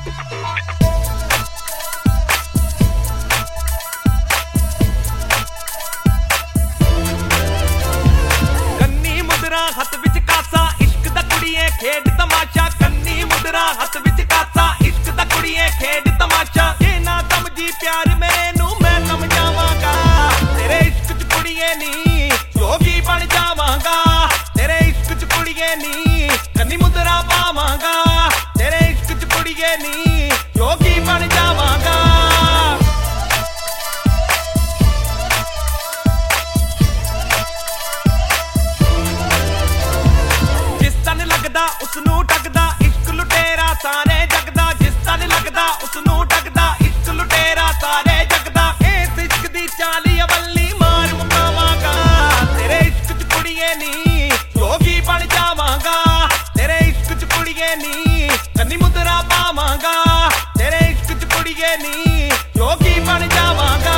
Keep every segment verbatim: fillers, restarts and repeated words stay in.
हथ विच कासा इश्क दा कुड़िए खेड तमाशा कन्नी मुदरा हथ विच कासा इश्क दा कुड़िए खेड तमाशा जे ना समझी प्यार मेरे नू मैं समझावांगा तेरे इश्क च कुड़िए नी योगी बन जावांगा तेरे इश्क च कुड़िए नी कन्नी मुदरा पावांगा तेरे इश्क च कुड़िए नी योगी बन जावांगा उसनू टकदा इश्क लुटेरा सारे जगदा जिस तन लगदा उसनू टकदा इश्क लुटेरा सारे जगदा इस इश्क दी चाली अवली मार मुकावांगा तेरे इश्क च कुड़िए नी योगी बन जावांगा तेरे इश्क च कुड़िए नी कन्नी मुदरा पावांगा तेरे इश्क च कुड़िए नी योगी बन जावांगा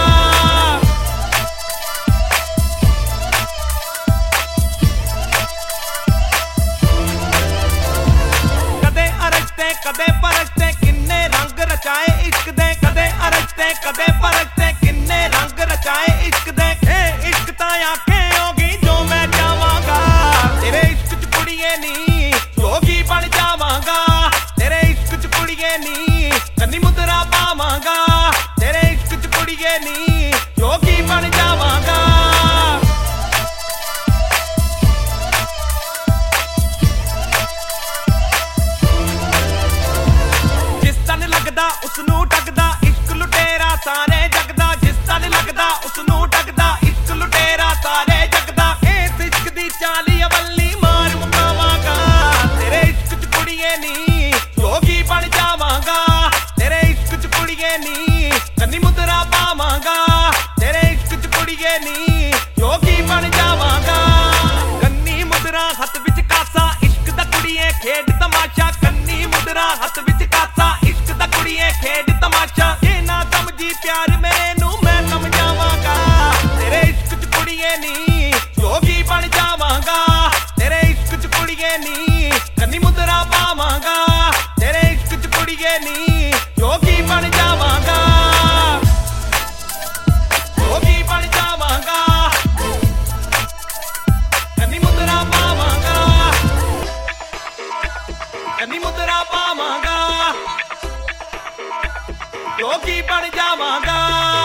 कदे परस्ते किन्ने रंग रचाए इश्क दे कदे अरस्ते कदे परस्ते किन्ने रंग रचाए इश्क दे ए इश्क ता आंखें होगी जो मैं चावांगा तेरे इश्क च कुड़िए नी योगी बन जावांगा तेरे इश्क च कुड़िए नी कन्नी मुदरा पावांगा तेरे इश्क च कुड़िए नी योगी बन जावांगा उसनू टकदा इश्क लुटेरा सारे जगदा जिस तन लगदा उसनू टकदा इश्क लुटेरा सारे जगदा इस इश्क दी चाली अवली मार मुकावांगा तेरे इश्क च कुड़िए नी योगी बन जावांगा तेरे इश्क च कुड़िए नी कन्नी मुदरा पावांगा तेरे इश्क च कुड़िए नी योगी बन जावांगा कन्नी मुदरा हथ विच कासा इश्क दा कुड़िए खेड तमाशा कन्नी मुदरा हथ विच कासा कुड़िए खेड तमाशा जे ना समझी प्यार मेरे नू मैं समझावांगा तेरे इश्क च कुड़िए नी योगी बन जावांगा तेरे इश्क च कुड़िए नी कन्नी मुदरा पावांगा तेरे इश्क च कुड़िए नी योगी बन जावांगा योगी बन जावांगा कन्नी मुदरा पावांगा कन्नी मुदरा पावांगा योगी बन जावांगा।